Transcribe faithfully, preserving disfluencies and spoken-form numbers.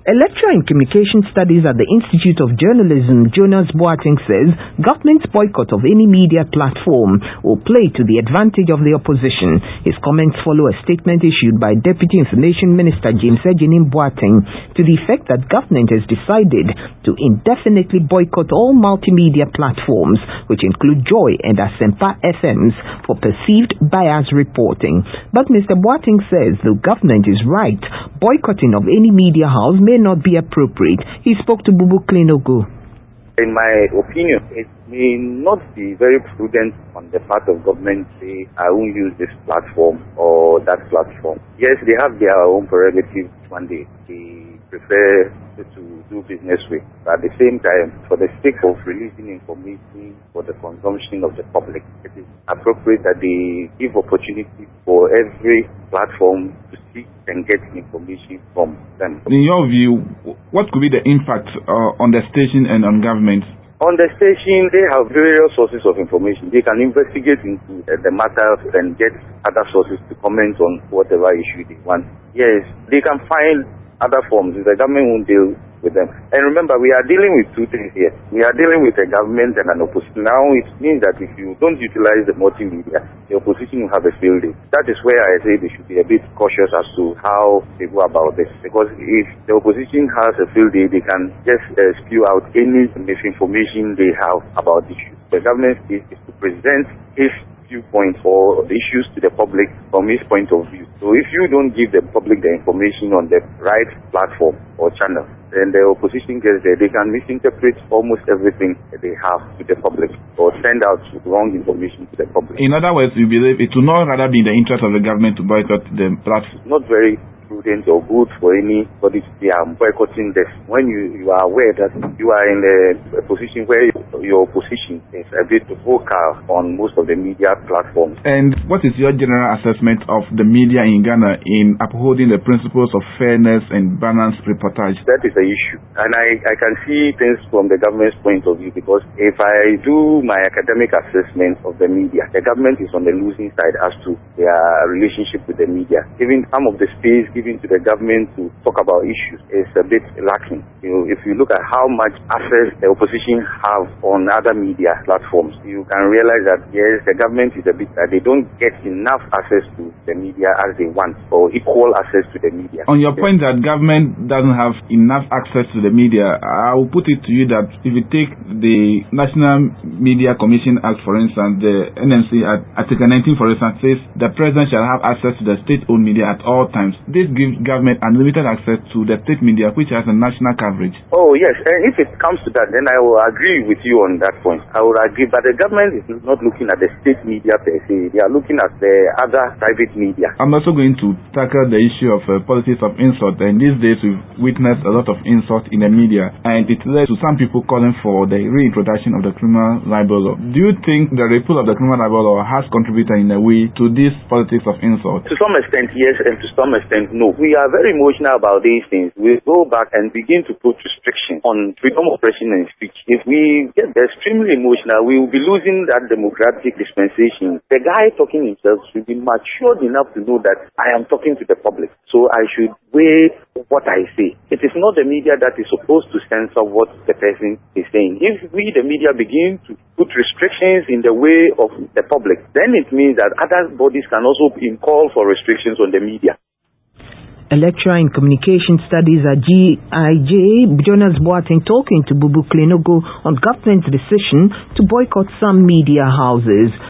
A lecturer in communication studies at the Institute of Journalism, Jonas Boateng, says government's boycott of any media platform will play to the advantage of the opposition. His comments follow a statement issued by Deputy Information Minister James Ejenim Boateng to the effect that government has decided to indefinitely boycott all multimedia platforms, which include Joy and Asempa F Ms, for perceived bias reporting. But Mister Boateng says the government is right, boycotting of any media house may not be appropriate. He spoke to Bubu Klinogo. In my opinion, it may not be very prudent on the part of government to say, I won't use this platform or that platform. Yes, they have their own prerogatives one day. They prefer to do business with. But at the same time, for the sake of releasing information for the consumption of the public, it is appropriate that they give opportunity for every platform to seek and get information from them. In your view, what could be the impact uh, on the station and on government? On the station, they have various sources of information. They can investigate into uh, the matter and get other sources to comment on whatever issue they want. Yes, they can find other forms. The government won't deal with them. And remember, we are dealing with two things here. We are dealing with a government and an opposition. Now, it means that if you don't utilize the multimedia, the opposition will have a field day. That is where I say they should be a bit cautious as to how they go about this. Because if the opposition has a field day, they can just uh, spew out any misinformation they have about the issue. The government is, is to present his viewpoint for the issues to the public from his point of view. So if you don't give the public the information on the right platform or channel, then the opposition gets there. They can misinterpret almost everything that they have to the public or send out wrong information to the public. In other words, you believe it will not rather be in the interest of the government to boycott the platform? Not very prudent or good for anybody to say, I'm boycotting this. When you, you are aware that you are in a, a position where your opposition is a bit vocal on most of the media platforms. And what is your general assessment of the media in Ghana in upholding the principles of fairness and balanced reportage? That is the issue. And I, I can see things from the government's point of view, because if I do my academic assessment of the media, the government is on the losing side as to their relationship with the media. Giving some of the space given to the government to talk about issues is a bit lacking. You know, if you look at how much access the opposition have on other media platforms, you can realize that yes, the government is a bit that they don't get enough access to the media as they want, or equal access to the media. On your point that government doesn't have enough access to the media, I will put it to you that if you take the National Media Commission Act, for instance, the N M C at Article nineteen, for instance, says the president shall have access to the state-owned media at all times. This gives government unlimited access to the state media, which has a national coverage. Oh yes, and if it comes to that, then I will agree with you on that point. I will agree, but the government is not looking at the state media per se. They are looking at the other private media. I'm also going to tackle the issue of uh, politics of insult, and these days we've witnessed a lot of insult in the media, and it led to some people calling for the reintroduction of the criminal libel law. Do you think the repeal of the criminal libel law has contributed in a way to this politics of insult? To some extent, yes, and to some extent, no. We are very emotional about these things. We go back and begin to put restriction on freedom of expression and speech. If we get extremely emotional, we will be losing that democratic dispensation. The guy talking himself should be matured enough to know that I am talking to the public, so I should weigh what I say. It is not the media that is supposed to censor what the person is saying. If we, the media, begin to put restrictions in the way of the public, then it means that other bodies can also call for restrictions on the media. A lecturer in communication studies at G I J, Jonas Boateng, talking to Bubu Klinogo on government's decision to boycott some media houses.